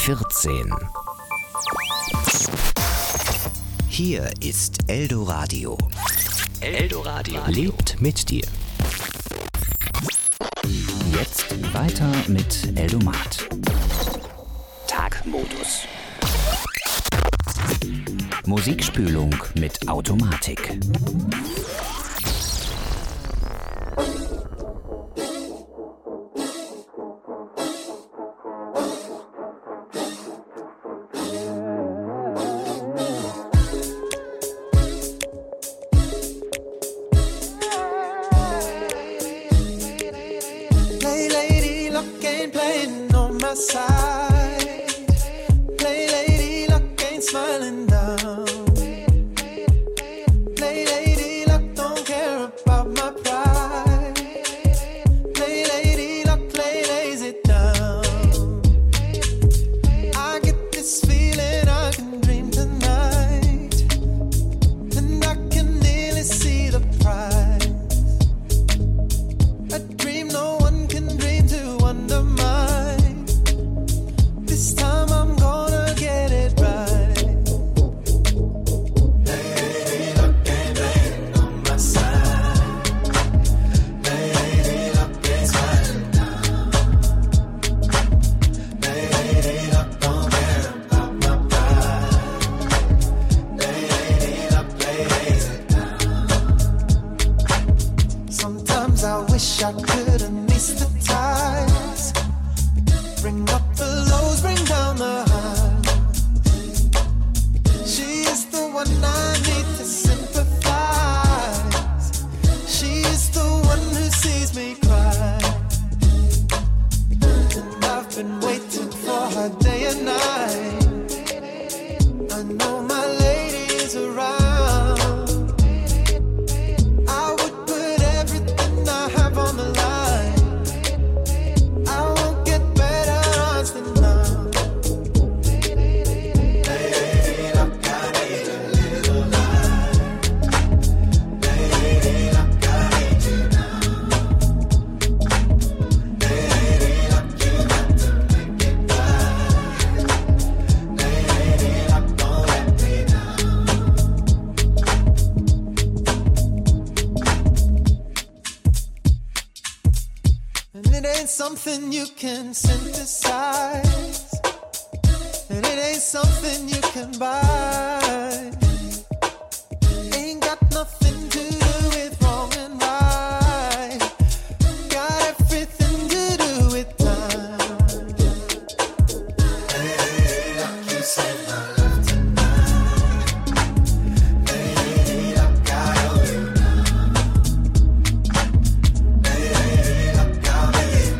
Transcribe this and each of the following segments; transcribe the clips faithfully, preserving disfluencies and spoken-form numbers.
vierzehn. Hier ist Eldoradio. Eldoradio lebt mit dir. Jetzt weiter mit Eldomat. Tagmodus. Musikspülung mit Automatik. Something you can synthesize, and it ain't something you can buy. Ain't got nothing to do with wrong and right. Got everything to do with time. Hey, like you said, my love tonight. Hey, like I owe you now. Hey, like I'll be.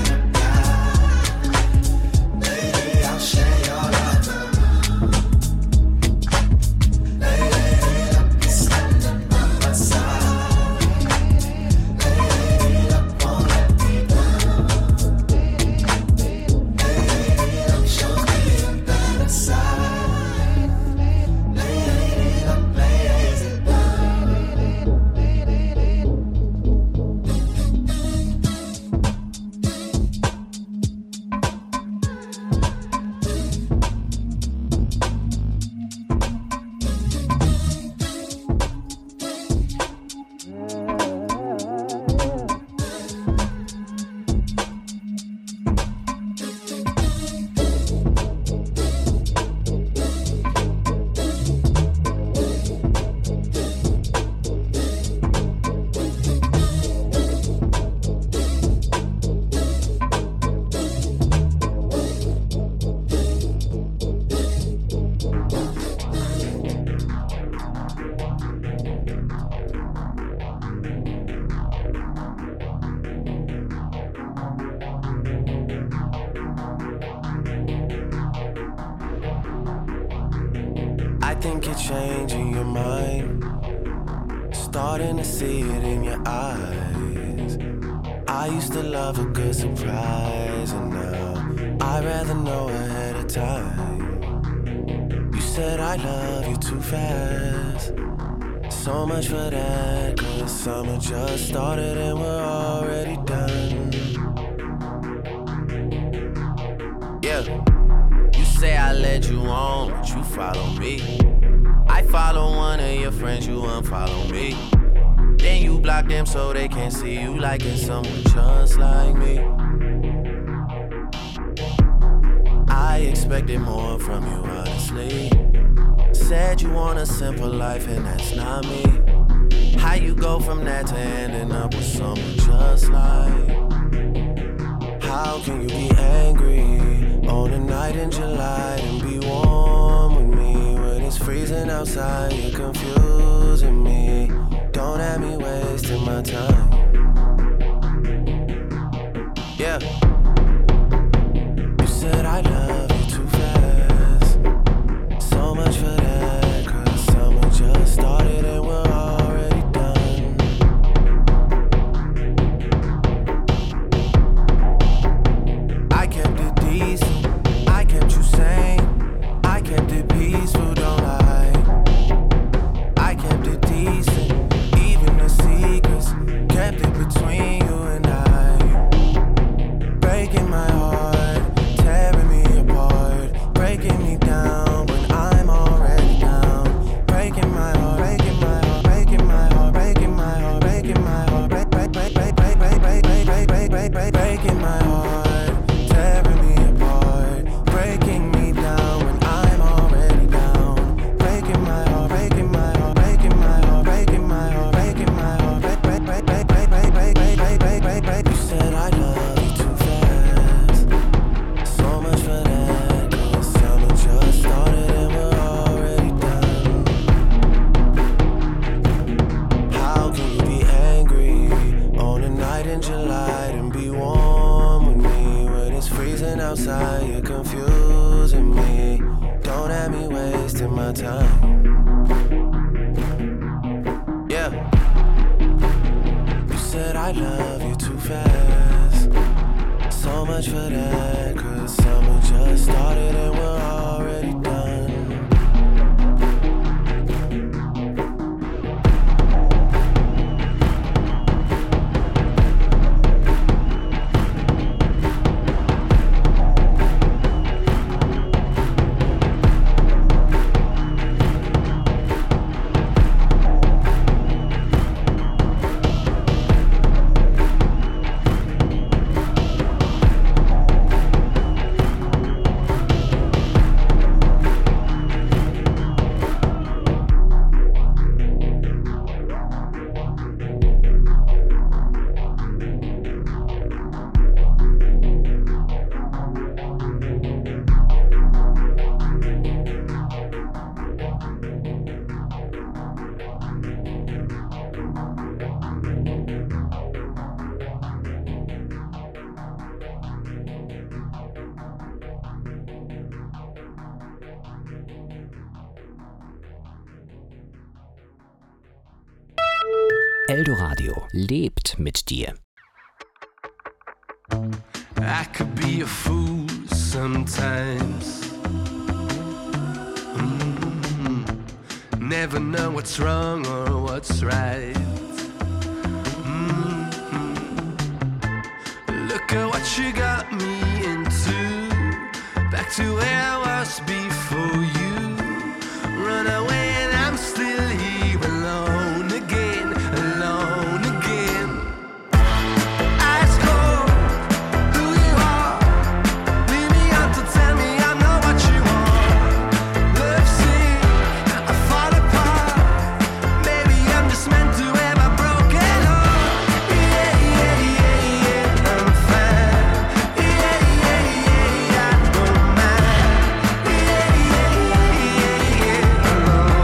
think you're changing your mind, starting to see it in your eyes. I used to love a good surprise, and now I'd rather know ahead of time. You said I love you too fast, so much for that, cause summer just started and we're already done. Yeah. You say I led you on, but you follow me. I follow one of your friends, you unfollow me. Then you block them so they can't see you liking someone just like me. I expected more from you, honestly. Said you want a simple life and that's not me. How you go from that to ending up with someone just like? How can you be angry on a night in July and be warm with me when it's freezing outside? You're confusing me. Don't have me wasting my time. Yeah. You said I love you too fast. So much for that, cause summer just started and we're already done. I kept it decent, I kept you sane, I kept it peaceful, don't lie. I kept it decent, even the secrets, kept it between you and I. Breaking my heart, tearing me apart, breaking me down when I'm already down. Breaking my heart, breaking my heart, breaking my heart, breaking my heart, breaking my heart, break, break, break, break, break, break, break, break, break, break, break, breaking my heart, tearing me apart, breaking me down when I'm already down. Breaking my heart, breaking my heart, breaking my heart, breaking my heart, breaking my heart, break, break, break, break, break, break, break, break, break, break, break. You said I love you too fast. So much for that, cause summer just started and we're already done. How can you be angry on a night in July and be warm with me when it's freezing outside? You're confusing me. Don't have me wasting my time. Yeah. You said I love you too fast. So much for that, cause summer just started and we're already done. Eldoradio lebt mit dir. I could be a fool sometimes. Mm-hmm. Never know what's wrong or what's right. Mm-hmm. Look at what you got me into. Back to where I was before you. Run away and I'm still here alone again, alone again. Ice cold, who you are. Leave me out to tell me I'm not what you want. Love sick, I fall apart. Maybe I'm just meant to have a broken heart. Yeah, yeah, yeah, yeah, I'm fine. Yeah, yeah, yeah, I don't mind. Yeah, yeah, yeah, yeah, alone.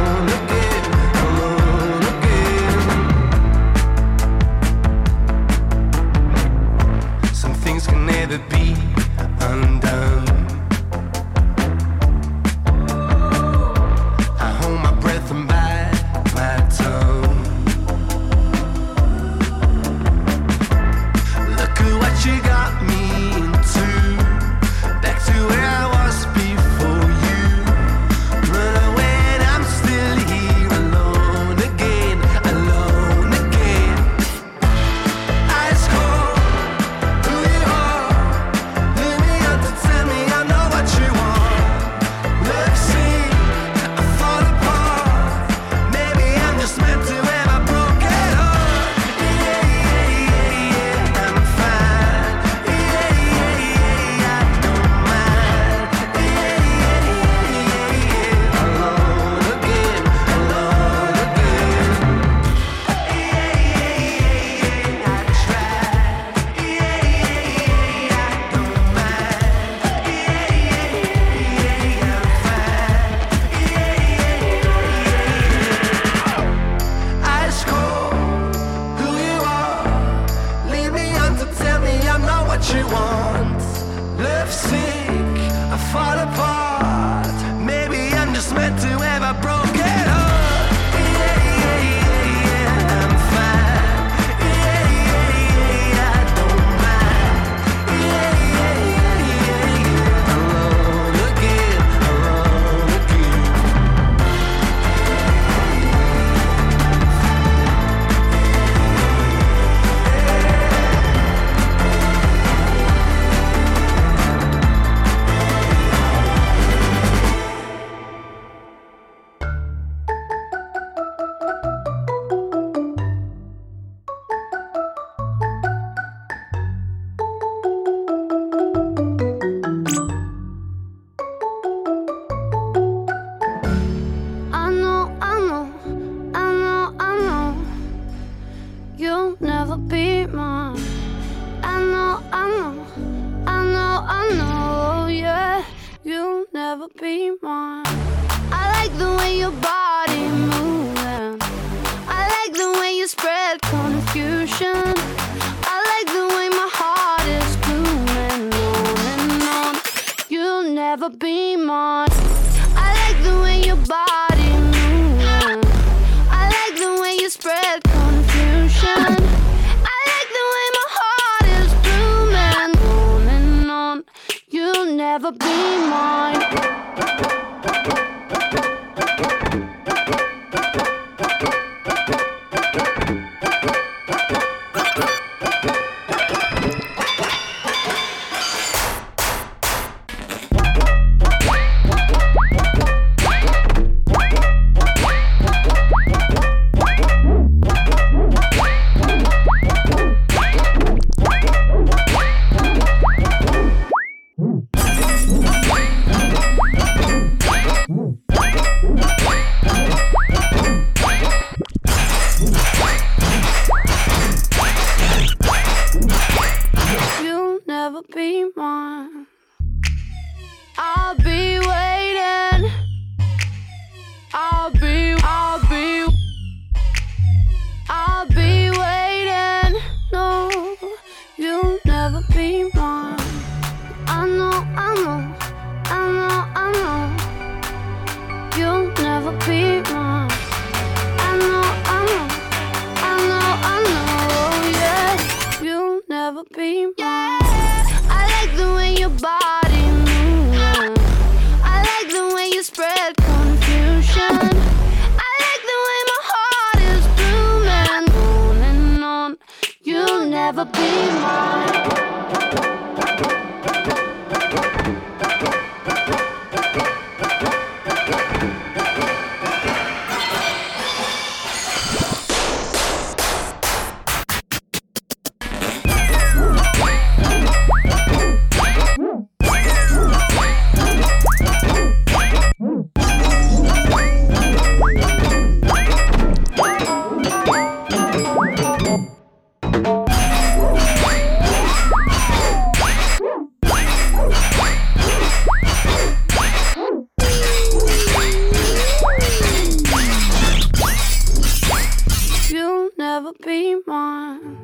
be mine.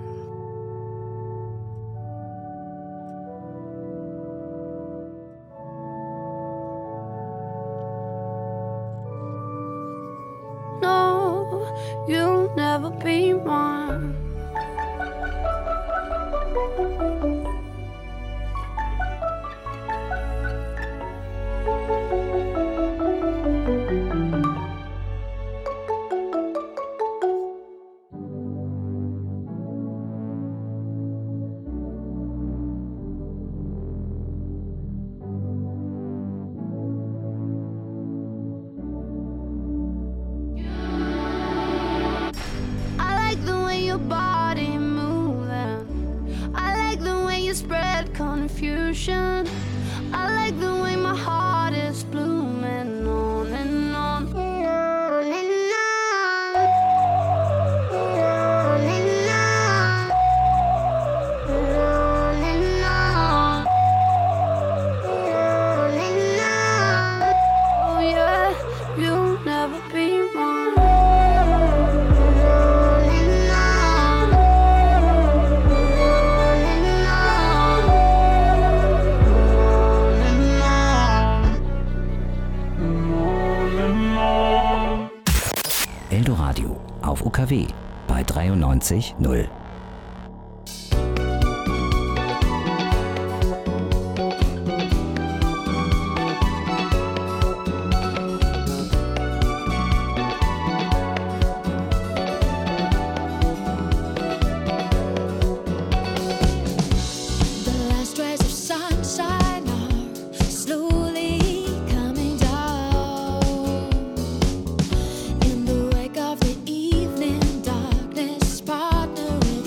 No, you'll never be mine. Confusion. I like the way my heart is blooming on and on, on and on, on and on, on and on, on and on. Oh yeah, you'll never be mine. Eldoradio auf U K W bei dreiundneunzig Komma null. In the wake of the evening, darkness partnering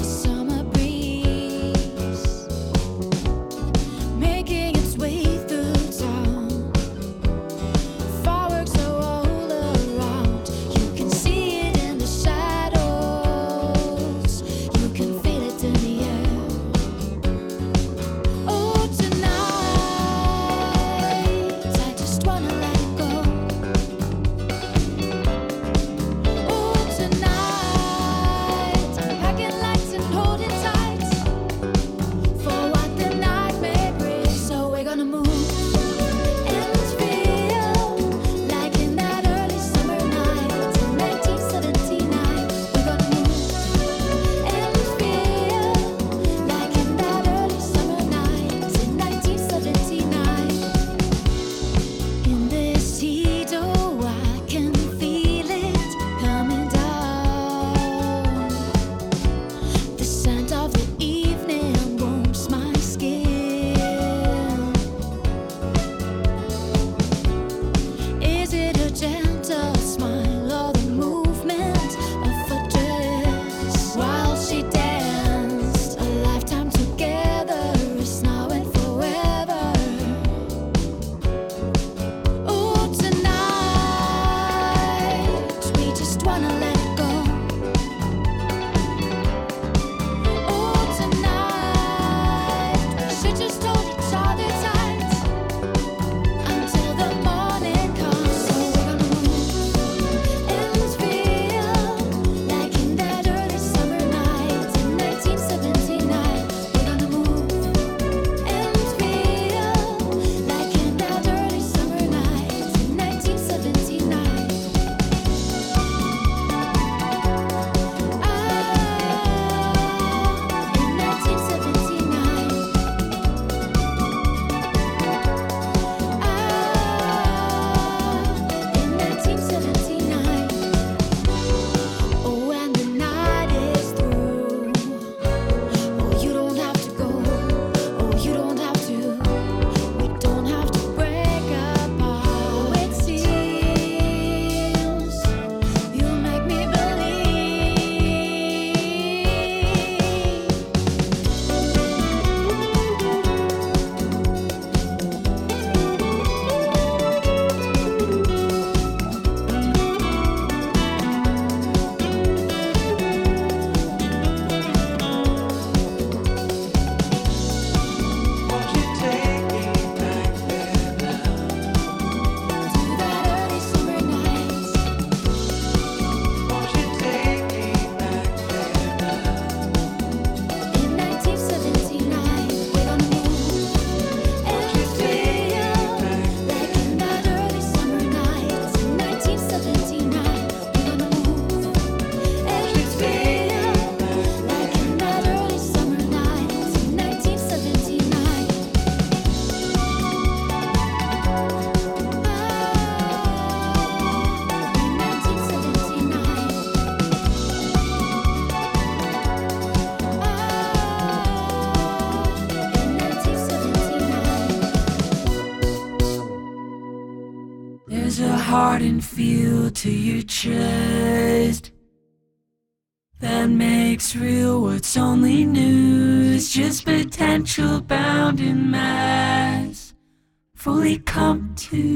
and feel to your chest. That makes real what's only news, just potential bound in mass, fully come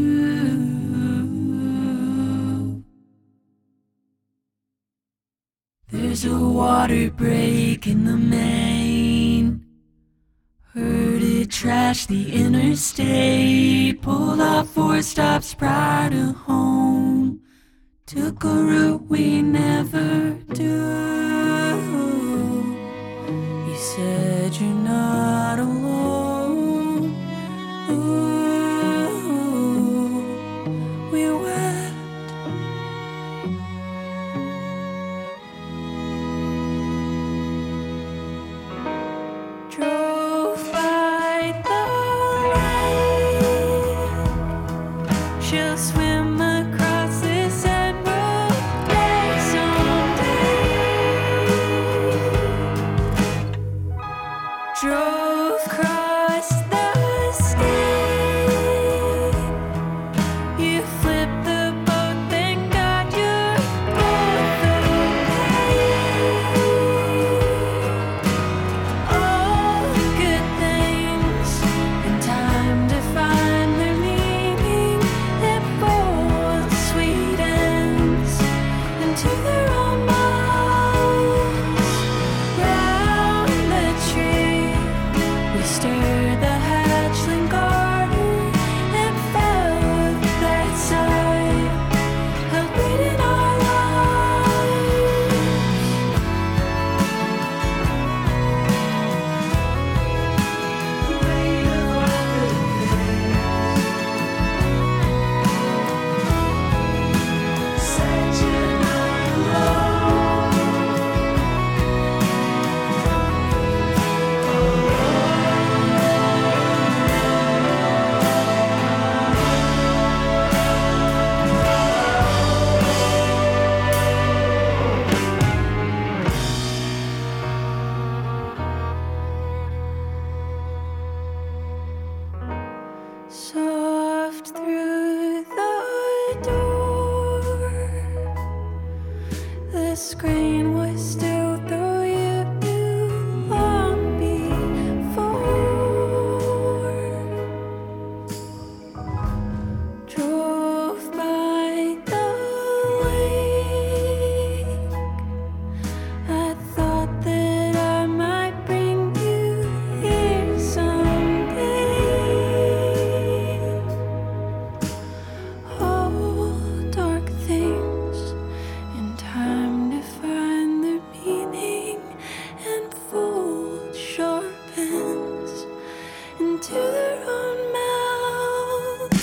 to. There's a water break in the main. Heard it trash the interstate. Pulled off four stops prior to home. Took a route we never do. You said you're not alone. Ooh, we wept. Drove by the lake. She'll swim across this emerald lake someday. Drove across the state. You flipped the boat, thank God you're both okay. All good things in time to find their meaning. It both sweet ends into their own minds. Round the tree, we stirred the hatchling garden and felt that sigh of breathing our lives. Weight of all good things. Said you're not alone. Soft through the door, the screen was still though you knew long before. Drove by the lake. I thought that I might bring you here someday. All dark things in time to find their meaning, and fold sharp ends into their own mouths.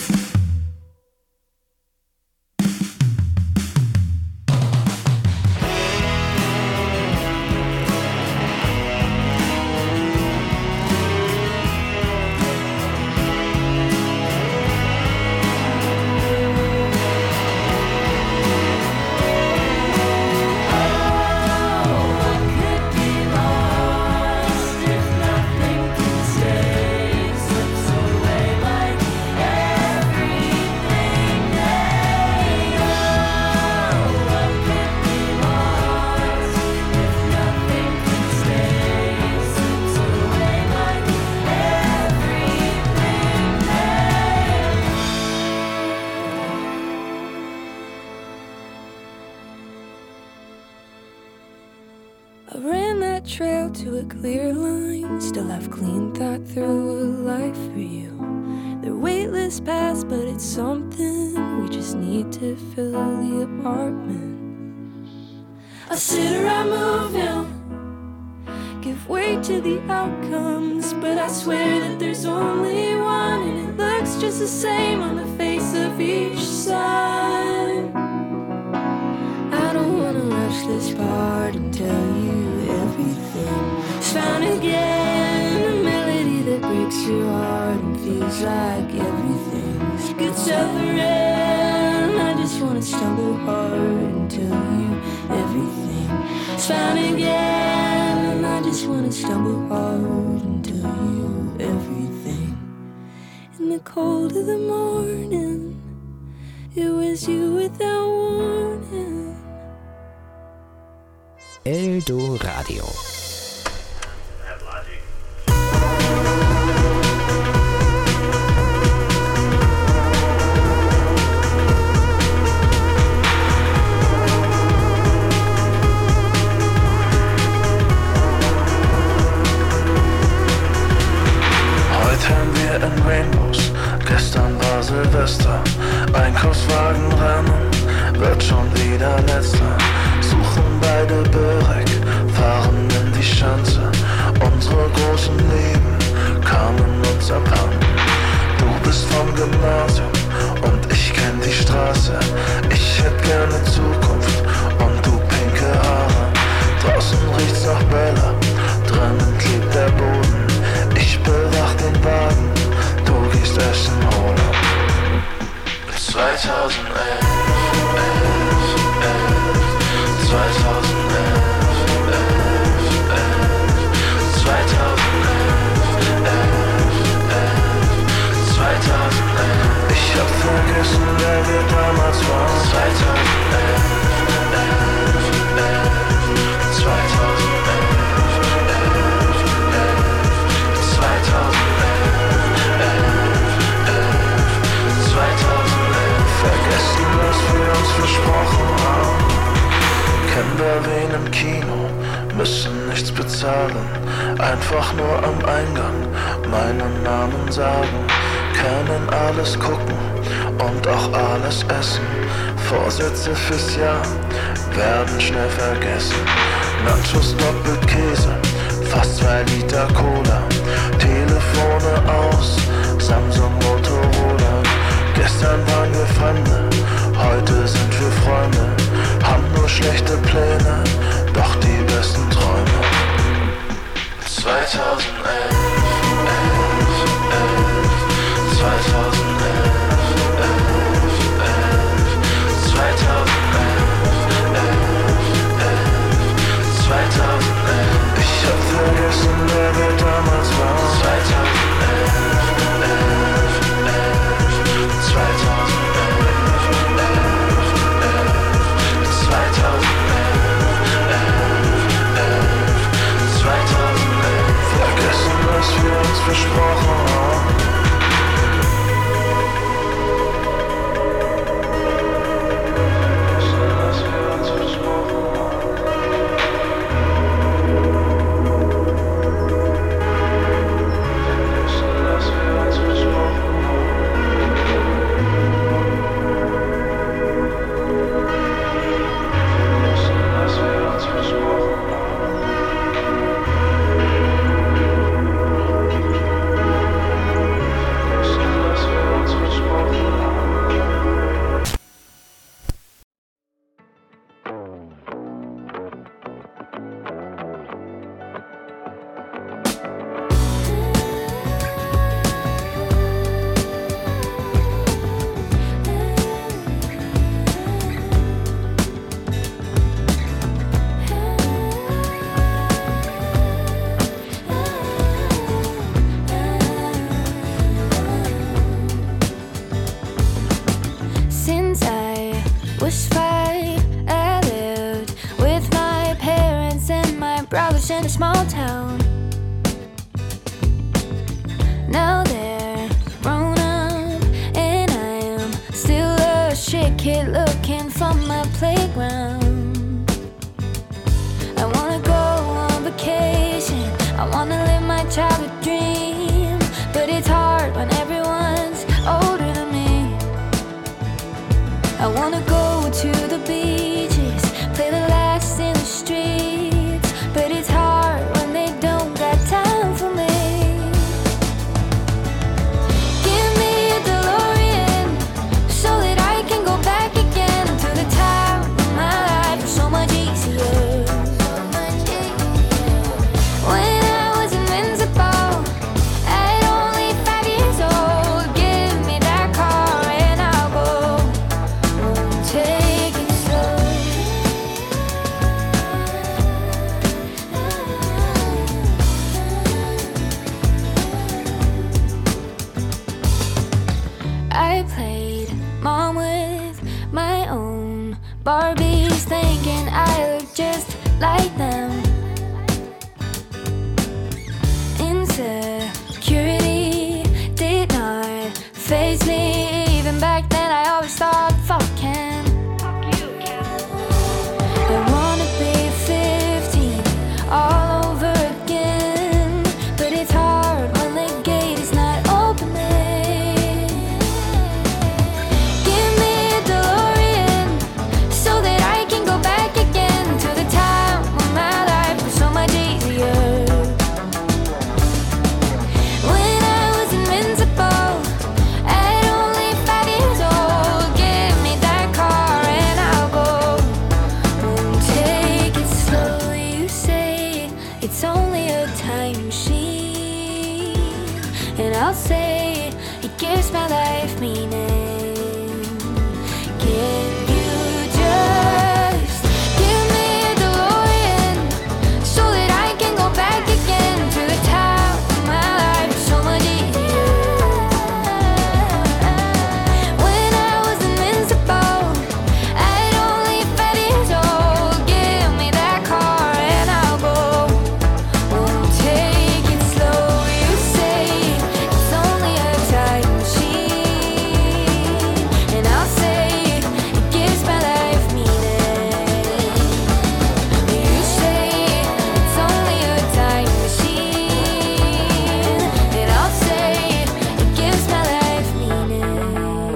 What could be lost if nothing can stay? Slips away like everything they own. What could be lost if nothing can stay? Slips away like everything they I ran that trail to a clear line. Still have clean thought through a life for you. They're weightless paths, but it's something. We just need to fill the apartment. I sit or I move now, give way to the outcomes, but I swear that there's only one, and it looks just the same on the face of each side. I don't wanna rush this part and tell you everything. It's found again, a melody that breaks your heart and feels like everything's good suffering. I just wanna stumble hard and tell you everything. It's found again, and I just wanna stumble hard and tell you everything. In the cold of the morning, it was you without warning. Eldo Radio. In Rainbows, gestern war Silvester. Einkaufswagenrennen, wird schon wieder letzter. Suchen beide Börek, fahren in die Schanze. Unsere großen Leben kamen uns abhanden. Du bist vom Gymnasium und ich kenn die Straße. Ich hätt gerne Zukunft und du pinke Haare. Draußen riecht's nach Bella, drinnen klebt der Boden. Ich bewach den Wagen, du gehst Essen holen. zweitausendelf, elf, elf, zweitausendelf, elf, elf, zweitausendelf, elf, elf, zweitausendelf. Ich hab vergessen, wer wir damals waren. zweitausendelf, elf, elf, zweitausendelf. Vergessen, was wir uns versprochen haben. Kennen wir wen im Kino, müssen nichts bezahlen. Einfach nur am Eingang meinen Namen sagen. Können alles gucken und auch alles essen. Vorsätze fürs Jahr werden schnell vergessen. Nachos doppelt Käse, fast zwei Liter Cola. Telefone aus, Samsung, Motorola. Gestern waren wir Fremde, heute sind wir Freunde. Haben nur schlechte Pläne, doch die besten Träume. zweitausendelf, elf, elf, zweitausendelf, elf, elf, zweitausendelf, elf, elf, zweitausendelf. Ich hab vergessen, wer wir damals waren. zweitausendelf, elf, elf, zweitausendelf, elf, elf, zweitausendelf, elf, elf, zweitausendelf. Vergessen, was wir uns versprochen haben. Vergessen, was wir uns versprochen haben. Vergessen, was wir uns versprochen haben. In a small town. Now they're grown up, and I am still a shit kid looking for my playground. I wanna go on vacation, I wanna live my childhood dream, but it's hard when everyone's older than me. I wanna go to the beaches, play the last in the streets, but it's hard when they don't got time for me. Give me a DeLorean so that I can go back again to the time of my life. It's so much easier. When I was invincible, stop fucking. I wanna be fifteen all over again, but it's hard when the gate is not opening. Give me a DeLorean so that I can go back again to the time when my life was so much easier. When I was invincible at only five years old, give me that car and I'll go. Won't take it slow, you say it's only a time machine, and I'll say it gives my life meaning. Can you just give me a DeLorean so that I can go back again to the time when my life was so much easier? When I was invincible at only five years old, give me that car and I'll go. Won't take it slow, you say it's only a time machine, and I'll say it gives my life meaning. You say it's only a time machine, and I'll say it gives my life meaning.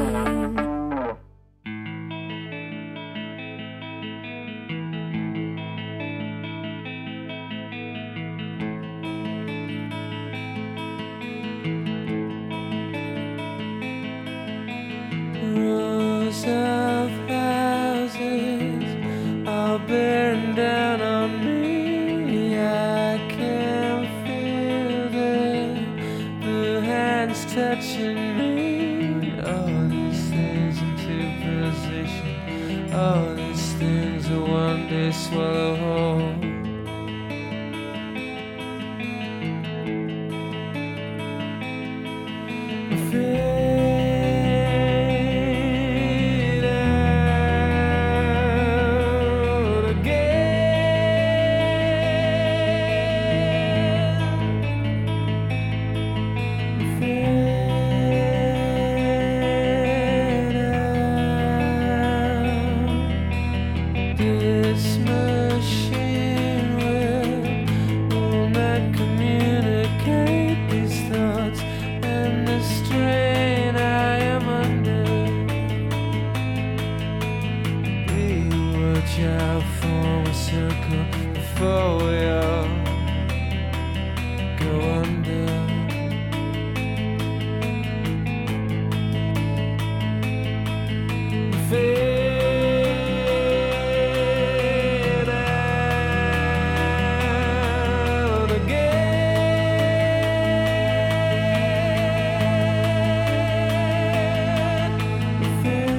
Rows of houses all bearing down on me. I can feel the blue hands touching me. All these things into position. All these things will one day swallow whole. Fade out again. Fade out. This machine will, will not communicate these thoughts and the strain I am under. We watch out, form a circle before we all go under. Fade out again.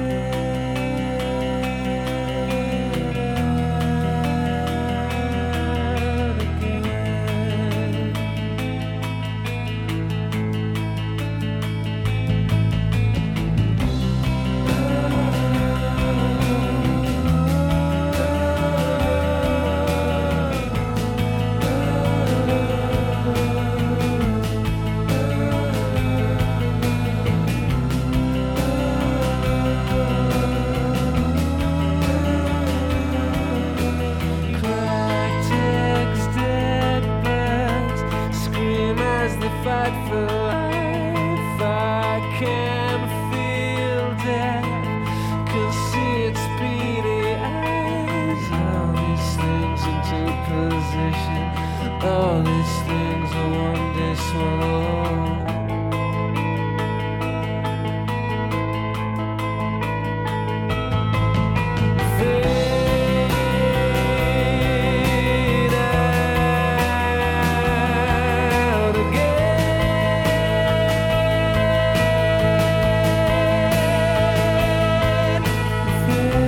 Cactus, dead birds scream as they fight for life. I can feel death, can see its beady eyes. All these things into position. All these things will one day swallow. Fade out again.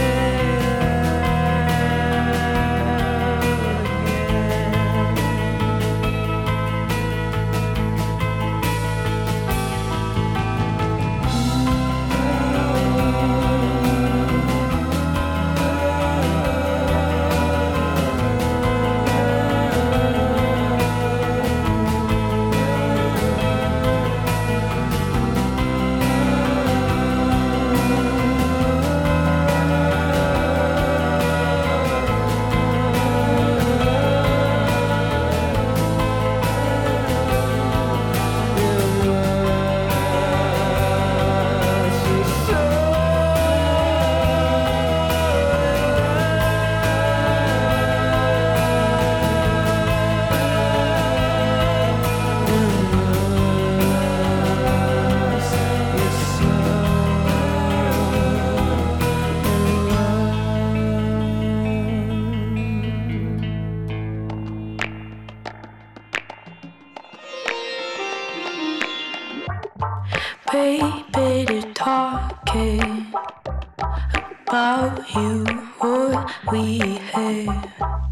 Fade out again. better talking about you, what we have.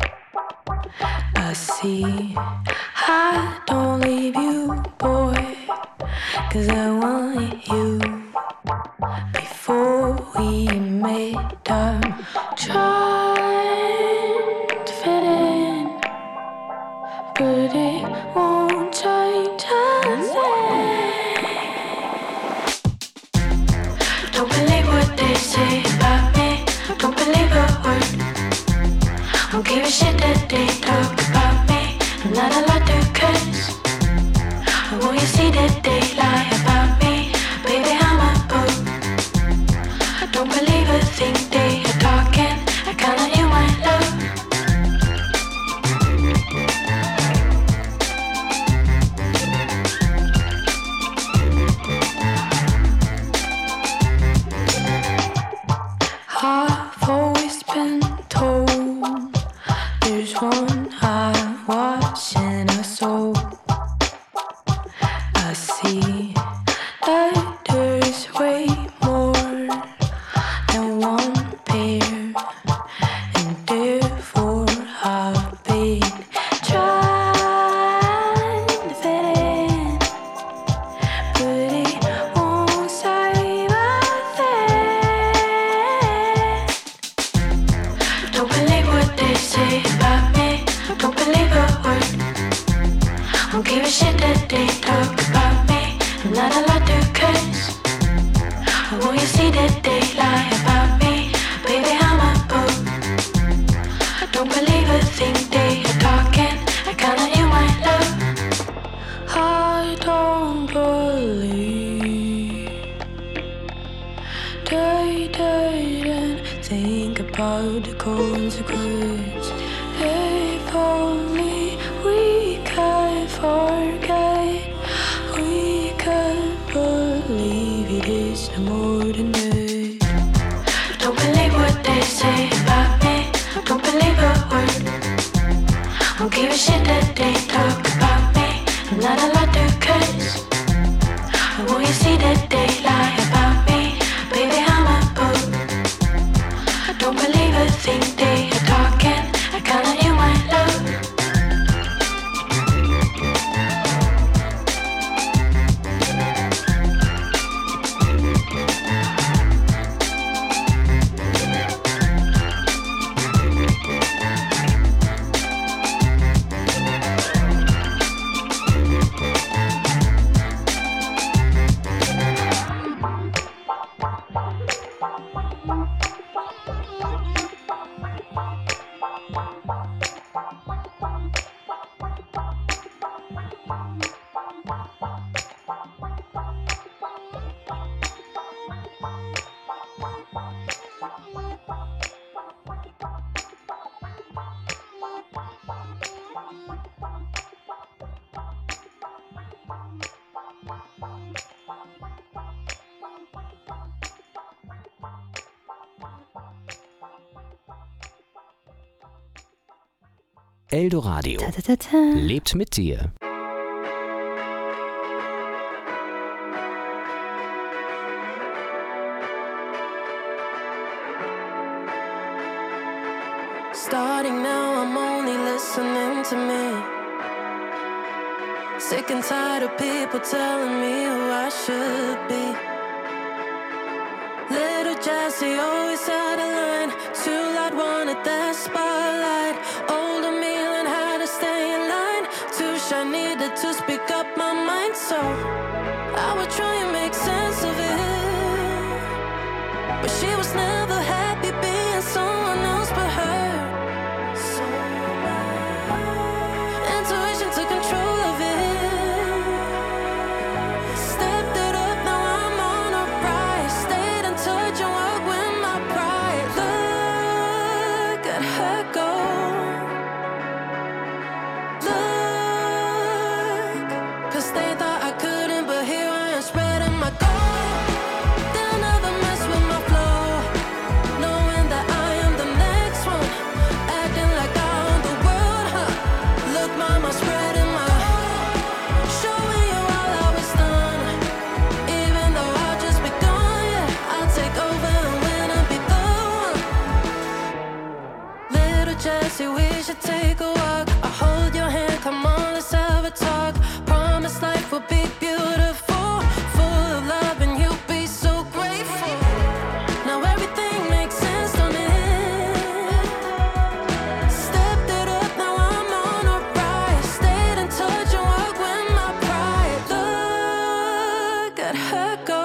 I see, I don't leave you, boy, 'cause I want you. Before we met, I'm trying to fit in, but it won't change a thing. Don't believe what they say about me, don't believe a word. Don't give a shit that they talk about me, I'm not allowed to curse. Won't you see that they lie about me, baby, I'm a boo. I don't believe a thing they are talking, I count on you, my love. I've always been told there's one eye watching us all. I see that there's way more than one pair, and therefore I've been trying to fit in, but it won't save a thing. Don't believe what they say about me, don't believe a word. Don't give a shit that they talk about me, I'm not allowed to curse. Won't you see that they lie about me, baby, I'm a boo. I don't believe a thing they are talking, I count on you, my love. I don't believe they didn't think about the consequence. If only we could forget, we could believe it is no more than that. Don't believe what they say about me, don't believe a word. Don't give a shit that they talk about me, I'm not allowed to curse. Won't you see that they lie about me, baby, I'm a boo. I don't believe a thing they are talking, I count on you, my love. Eldoradio lebt mit dir. Starting now, I'm only listening to me. Sick and tired of people telling me who I should be. Little Jessie always had a line, too loud, wanted that spotlight. Older me learned how to stay in line, too shy, needed to speak up my mind. So I would try and make sense of it, but she was never happy being someone else but her. So my intuition took control of it. Stepped it up, now I'm on a rise. Stayed in touch and worked with my pride. Look at her go. Look, 'cause they thought I couldn't, but here I am spreading my gold. Jesse, we should take a walk. I hold your hand, come on, let's have a talk. Promise life will be beautiful, full of love, and you'll be so grateful. Now everything makes sense, don't it? Stepped it up, now I'm on a ride. Stayed in touch and walked with my pride. Look at her go.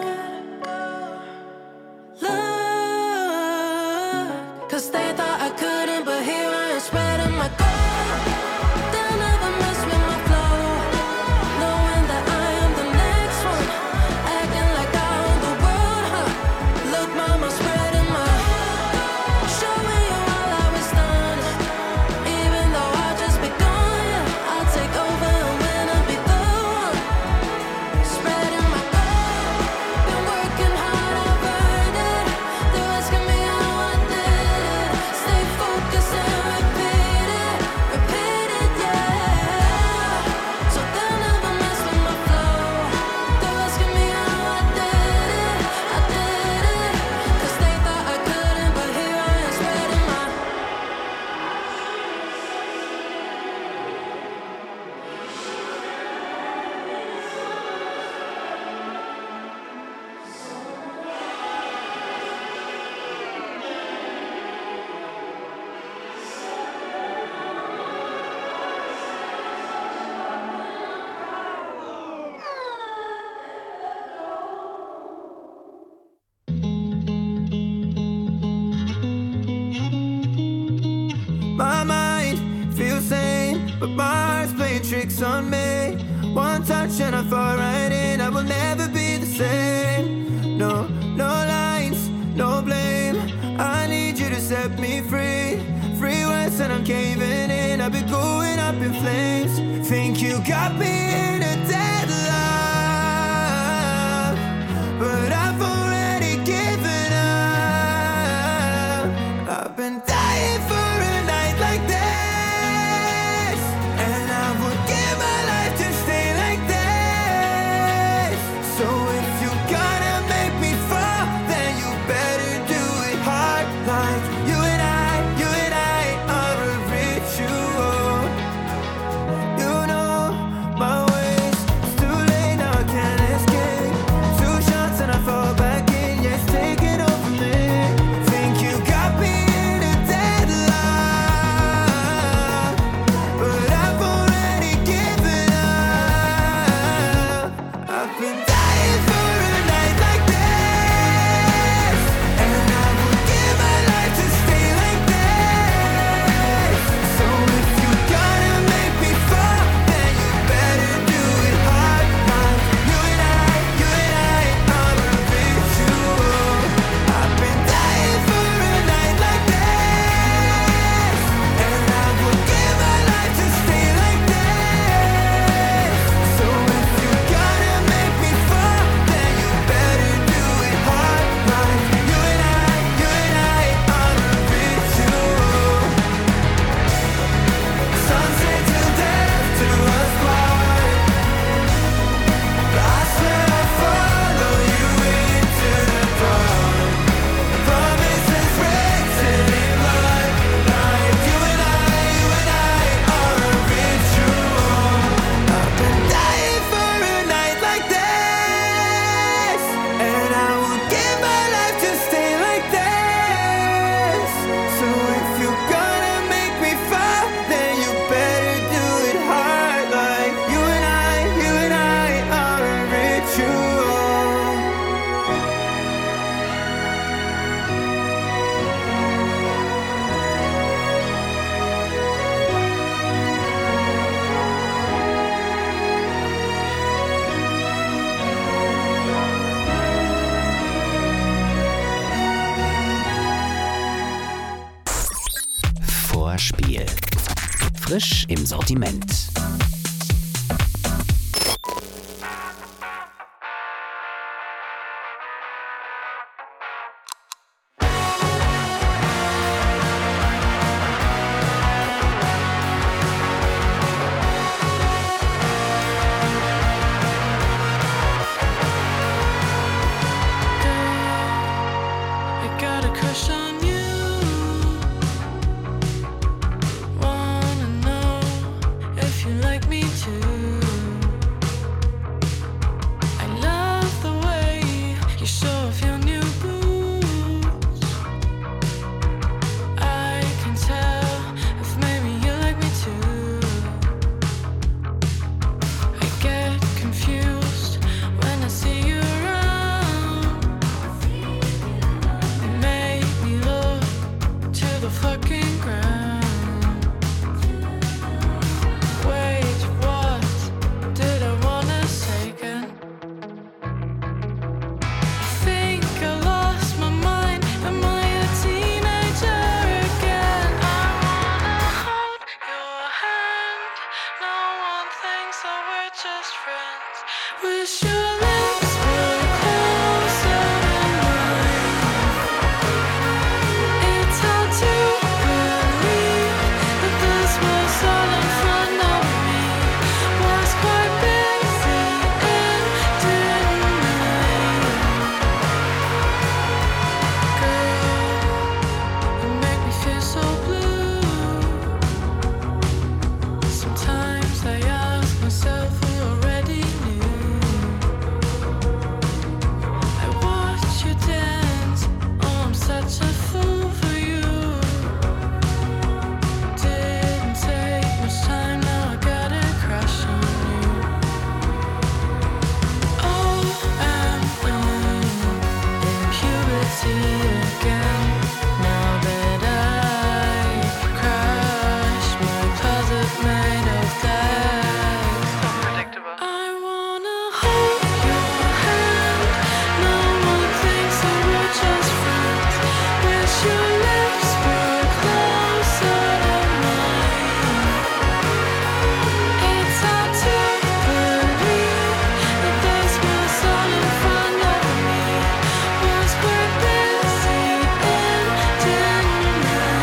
Look, cause they thought I couldn't, but here I am spreading my gold. They'll never mess with my flow, knowing that I am the next one, acting like I own the world, huh? Look, mama, spreading my, showing you all I was done. Even though I'll just be gone, yeah, I'll take over and win and be the one, spreading my gold. Been working hard, I've earned it. They're asking me how I did it. Stay focused and repeat it, repeat it, yeah. So they'll never mess with my flow. They're asking me how I did it, I did it. Cause they thought I couldn't, but here I am spreading my. My mind feels sane, but my heart's playing tricks on me. One touch and I fall right in. I will never be the same. No, no lines, no blame. I need you to set me free. Free words and I'm caving in. I've been going up in flames. Think you got me in a deadlock, but I've already given up. I've been dying for a night like this, and I would give my life to stay like this. So if you gotta make me fall, then you better do it hard. Like you and I, you and I are a ritual. You know my ways, it's too late now, I can't escape. Two shots and I fall back in, yes, take it over me. Think you got me in a deadlock, but I've already given up. I've been dying for a night like this, and I would give my life to stay like this. So if you gotta make me fall, then you better do it hard. Like you and I, you and I are a ritual. I've been dying for a night like this, and I would give my life to stay like this. So if you gotta make me fall, then you better do it hard. Like you and I, you and I are a ritual. Sunset till death do us part. But I swear I'll follow you into the dark. Promises written in blood. Like you and I, you and I are a ritual. I've been dying for a night like this, and I would give my life to stay like this. So if you gotta make me fall, then you better do it hard. Like you and I, you and I are a ritual. Vorspiel. Frisch im Sortiment. I got a crush on you. the fucking ground. Wait, what did I wanna say again? I think I lost my mind. Am I a teenager again? I wanna hold your hand. No one thinks that we're just friends. Wish your lips were closer than mine. It's hard to believe that this was all in front of me. Was quite busy and didn't Girl, you make me feel so blue. Sometimes I ask myself who already knew. I watch you dance, oh I'm such a fool for you. Didn't take much time, now I got a crush on you. Oh, am I in puberty again? Now that I crashed my closet made of glass. Unpredictable. I wanna hold your hand. No one thinks that we're just friends. Wish your lips were closer than mine. It's hard to believe that this was all in front of me. Was quite busy and didn't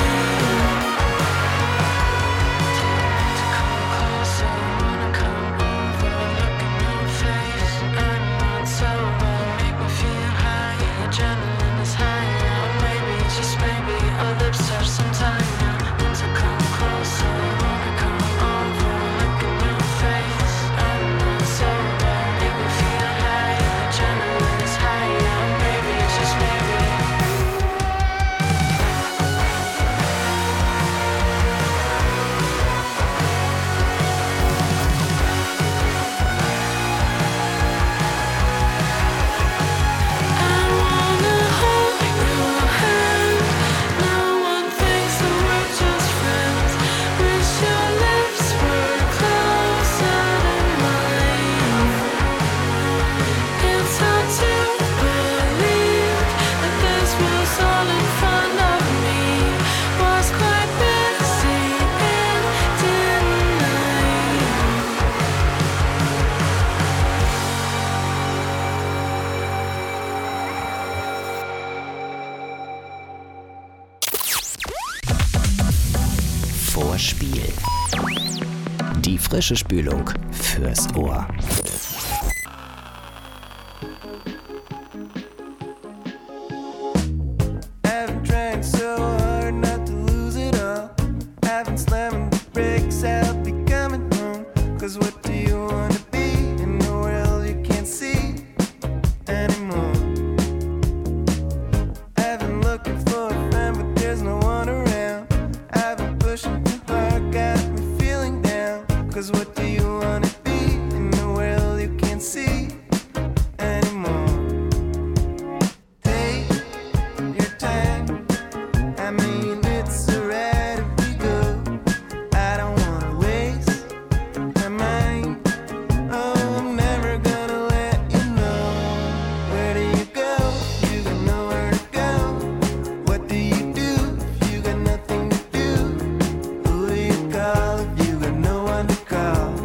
To come closer, wanna come over, look in your face. I'm not sober, make me feel high. Adrenaline is high now, maybe just maybe our lips touch sometime now. Want to come closer, wanna come over, look in your face. I'm not sober, make me feel high. Adrenaline is high now, maybe just maybe. I wanna hold your hand. No one thinks that we're just friends. Wish your lips were closer than mine. It's hard to believe that this was all in front of me. Was quite busy and didn't Vorspiel. Die frische Spülung fürs Ohr. I've been trying so hard not to lose it all. I've been slamming the brakes, I'll be coming home. Cause what do you wanna be in a world you can't see anymore? I've been looking for a friend, but there's no one around. I've been pushing too hard, got me feeling down. Cause what do you wanna be in a world you can't see anymore? Take your time. I mean, it's alright if we go. I don't wanna waste my mind. Oh, I'm never gonna let you know. Where do you go? You got nowhere to go. What do you do if you got nothing to do? Who do you call if you got no one to call?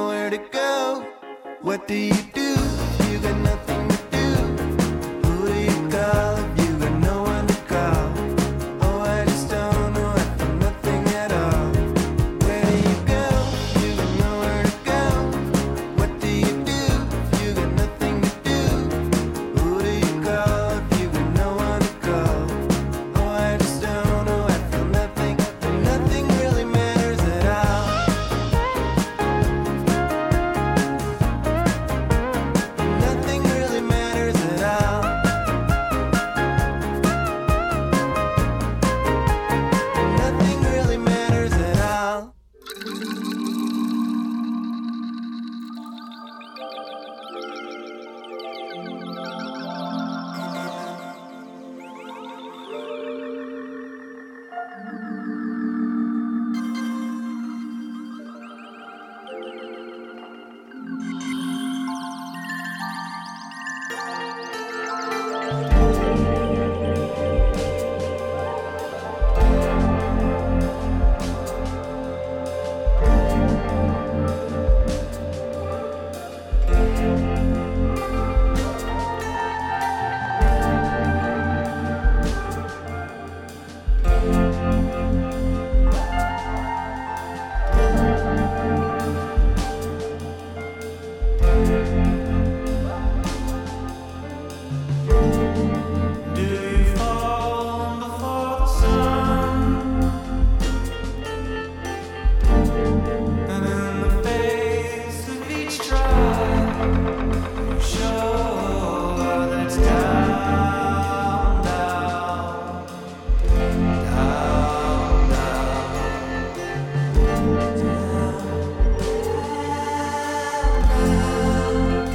nowhere to go? What do you do if you got nothing to do? Who do you call if you got no one to call? Oh, I just don't know, I feel nothing at all. Where do you go if you got nowhere to go? What do you do if you got nothing to do? Who do you call if you got no one to call? Oh, I just don't know, I feel nothing, and nothing really matters at all. Nothing really matters at all. Nothing really matters at all. Do you fall before the sun? And in the face of each trial, you show that it's down, down, down, down, down.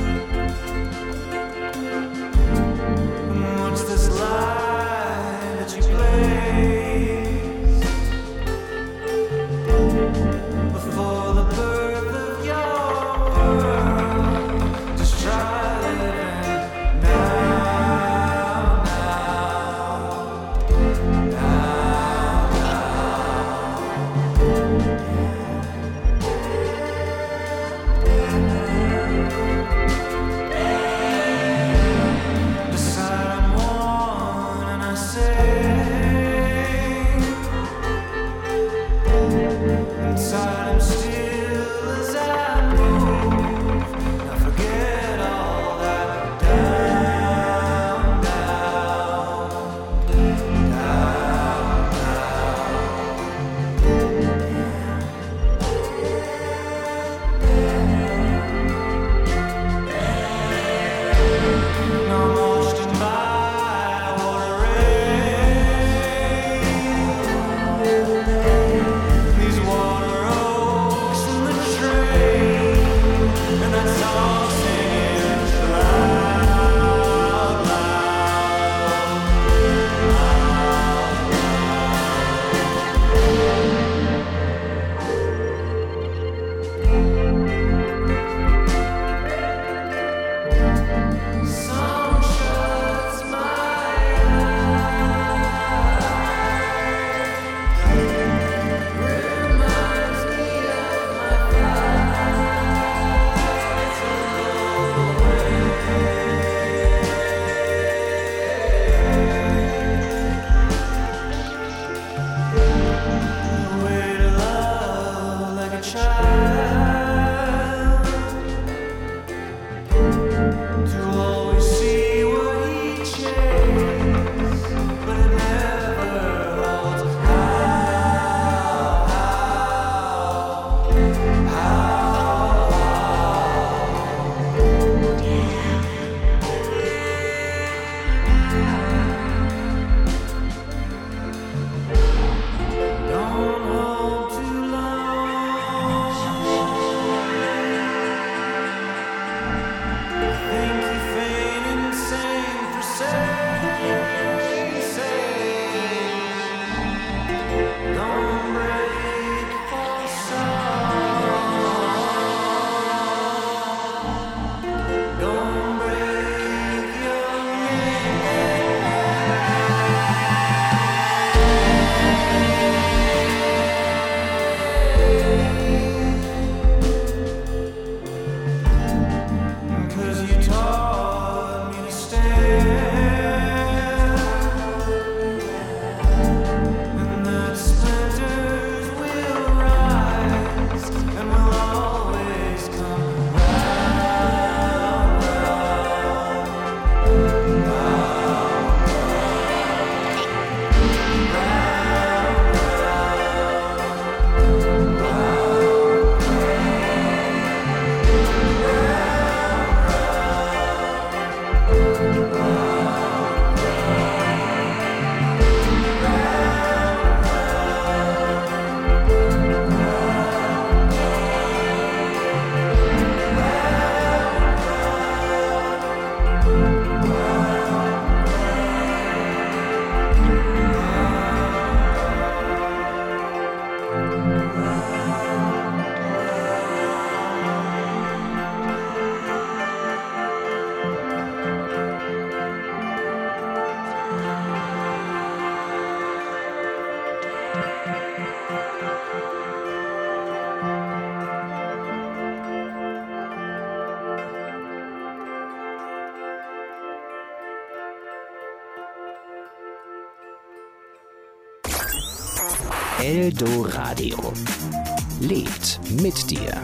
Eldoradio. Lebt mit dir.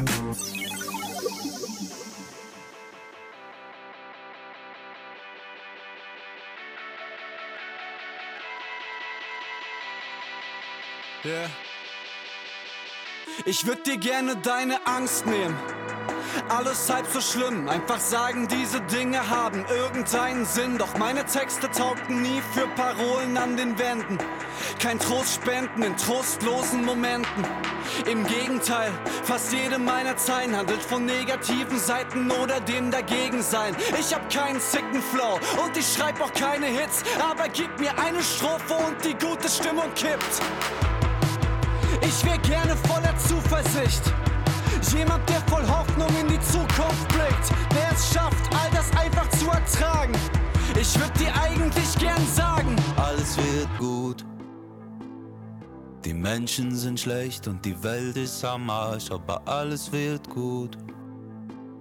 Yeah. Ich würd dir gerne deine Angst nehmen. Alles halb so schlimm, einfach sagen, diese Dinge haben irgendeinen Sinn. Doch meine Texte taugten nie für Parolen an den Wänden. Kein Trost spenden in trostlosen Momenten. Im Gegenteil, fast jede meiner Zeilen handelt von negativen Seiten oder dem Dagegensein. Ich hab keinen sicken Flow und ich schreib auch keine Hits, aber gib mir eine Strophe und die gute Stimmung kippt. Ich wär gerne voller Zuversicht. Jemand, der voll Hoffnung in die Zukunft blickt, der es schafft, all das einfach zu ertragen. Ich würd dir eigentlich gern sagen: Alles wird gut. Die Menschen sind schlecht und die Welt ist am Arsch, aber alles wird gut.